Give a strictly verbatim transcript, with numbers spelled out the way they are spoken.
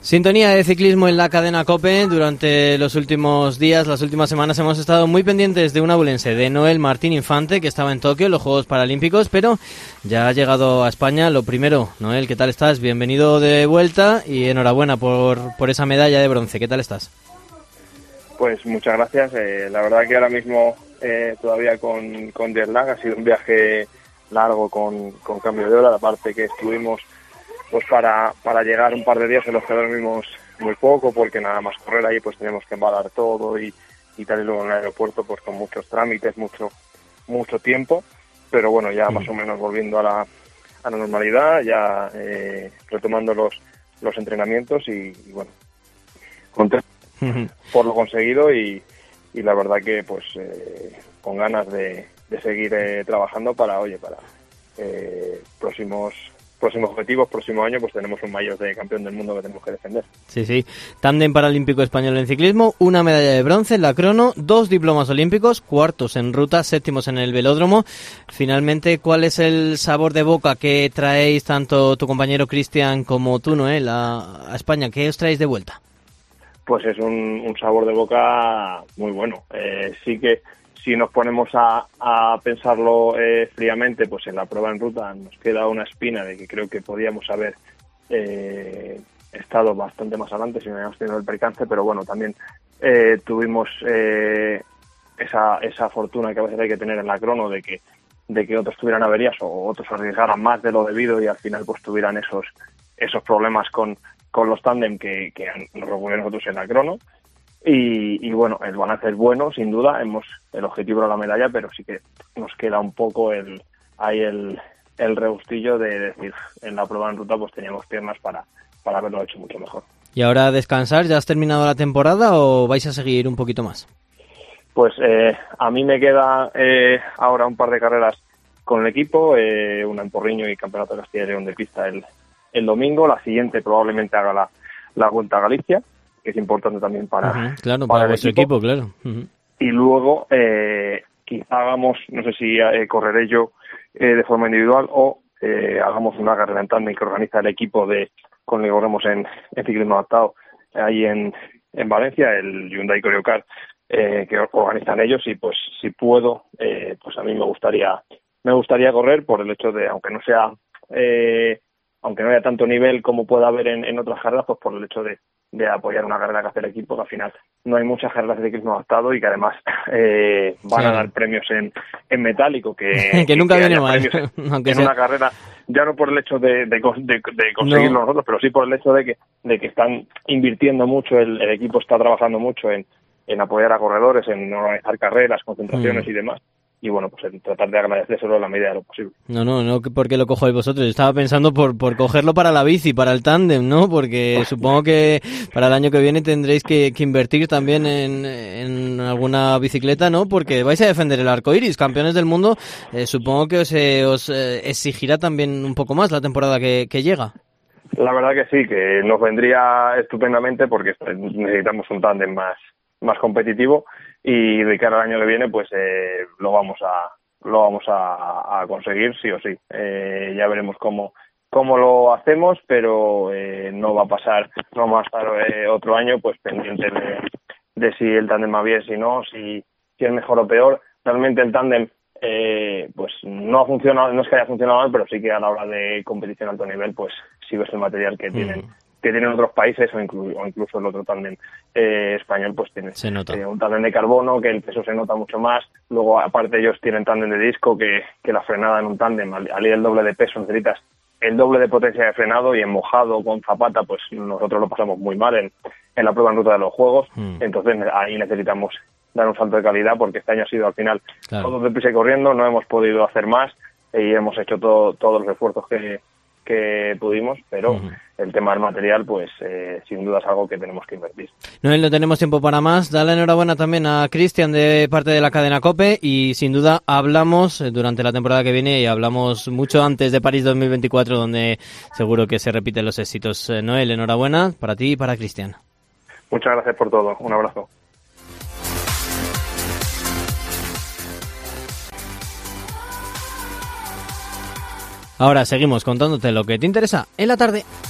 Sintonía de ciclismo en la cadena COPE. Durante los últimos días, las últimas semanas, hemos estado muy pendientes de un abulense, de Noel Martín Infante, que estaba en Tokio en los Juegos Paralímpicos, pero ya ha llegado a España. Lo primero, Noel, ¿qué tal estás? Bienvenido de vuelta y enhorabuena por, por esa medalla de bronce. ¿Qué tal estás? Pues muchas gracias. Eh, la verdad que ahora mismo eh, todavía con, con jet lag. Ha sido un viaje largo con, con cambio de hora. Aparte que estuvimos pues para para llegar un par de días en los que dormimos muy poco, porque nada más correr ahí pues tenemos que embalar todo y, y tal, y luego en el aeropuerto pues con muchos trámites, mucho mucho tiempo, pero bueno, ya más o menos volviendo a la, a la normalidad, ya eh, retomando los los entrenamientos y, y bueno, contento por lo conseguido y, y la verdad que pues eh, con ganas de, de seguir eh, trabajando para, oye, para eh, próximos próximos objetivos, próximo año pues tenemos un maillot de campeón del mundo que tenemos que defender. Sí, sí. Tándem paralímpico español en ciclismo, una medalla de bronce en la crono, dos diplomas olímpicos, cuartos en ruta, séptimos en el velódromo. Finalmente, ¿cuál es el sabor de boca que traéis tanto tu compañero Cristian como tú, Noel, a, a España? ¿Qué os traéis de vuelta? Pues es un, un sabor de boca muy bueno. Eh, sí que si nos ponemos a, a pensarlo eh, fríamente, pues en la prueba en ruta nos queda una espina de que creo que podíamos haber eh, estado bastante más adelante si no hubiéramos tenido el percance, pero bueno, también eh, tuvimos eh, esa, esa fortuna que a veces hay que tener en la crono de que de que otros tuvieran averías o otros arriesgaran más de lo debido y al final pues tuvieran esos esos problemas con, con los tándem que, que nos ocurrieron nosotros en la crono. Y, y bueno, el balance es bueno, sin duda. Hemos el objetivo era la medalla, pero sí que nos queda un poco el ahí el, el regustillo de decir, en la prueba en ruta pues teníamos piernas para, para haberlo hecho mucho mejor. ¿Y ahora a descansar? ¿Ya has terminado la temporada o vais a seguir un poquito más? Pues eh, a mí me queda eh, ahora un par de carreras con el equipo, eh, una en Porriño y Campeonato de Castilla y León de pista el, el domingo. La siguiente probablemente haga la, la Vuelta a Galicia, que es importante también para, uh-huh, claro, para, para el vuestro equipo, equipo claro. Uh-huh. Y luego eh, quizá hagamos, no sé si eh, correré yo eh, de forma individual o eh, hagamos una carrera en tándem que organiza el equipo de con el que corremos en, en ciclismo adaptado ahí en, en Valencia, el Hyundai Coreocar, eh, que organizan ellos, y pues si puedo, eh, pues a mí me gustaría me gustaría correr por el hecho de, aunque no sea eh, aunque no haya tanto nivel como pueda haber en, en otras carreras, pues por el hecho de de apoyar una carrera que hace el equipo, que al final no hay muchas carreras de ciclismo adaptado y que además eh, van sí. a dar premios en, en metálico, que, que nunca que viene mal, en, aunque en sea... una carrera, ya no por el hecho de, de, de, de conseguirlo no. nosotros, pero sí por el hecho de que de que están invirtiendo mucho, el, el equipo está trabajando mucho en, en apoyar a corredores, en organizar carreras, concentraciones mm. y demás. Y bueno, pues en tratar de agradecérselo en la medida de lo posible. No, no, no porque lo cojáis vosotros. Estaba pensando por por cogerlo para la bici, para el tándem, ¿no? Porque supongo que para el año que viene tendréis que, que invertir también en, en alguna bicicleta, ¿no? Porque vais a defender el arco iris, campeones del mundo. Eh, supongo que os, eh, os eh, exigirá también un poco más la temporada que, que llega. La verdad que sí, que nos vendría estupendamente porque necesitamos un tándem más, más competitivo. Y de cara al año que viene pues eh, lo vamos a lo vamos a, a conseguir sí o sí. Eh, ya veremos cómo cómo lo hacemos, pero eh, no va a pasar, no vamos a estar eh, otro año pues pendientes de, de si el tándem va bien, si no, si, si es mejor o peor. Realmente el tándem eh, pues no ha funcionado, no es que haya funcionado mal, pero sí que a la hora de competición a alto nivel pues sí ves el material que tienen mm. que tienen otros países o, inclu- o incluso el otro tándem eh, español pues tiene eh, un tándem de carbono que el peso se nota mucho más. Luego aparte ellos tienen tándem de disco que, que la frenada en un tándem al, al ir el doble de peso necesitas el doble de potencia de frenado, y en mojado con zapata pues nosotros lo pasamos muy mal en, en la prueba en ruta de los juegos. mm. Entonces ahí necesitamos dar un salto de calidad porque este año ha sido al final claro. todos deprisa y corriendo, no hemos podido hacer más y hemos hecho todo, todos los esfuerzos que que pudimos, pero uh-huh. el tema del material, pues eh, sin duda es algo que tenemos que invertir. Noel, no tenemos tiempo para más. Dale enhorabuena también a Cristian de parte de la cadena COPE y sin duda hablamos durante la temporada que viene y hablamos mucho antes de París dos mil veinticuatro, donde seguro que se repiten los éxitos. Noel, enhorabuena para ti y para Cristian. Muchas gracias por todo. Un abrazo. Ahora seguimos contándote lo que te interesa en la tarde.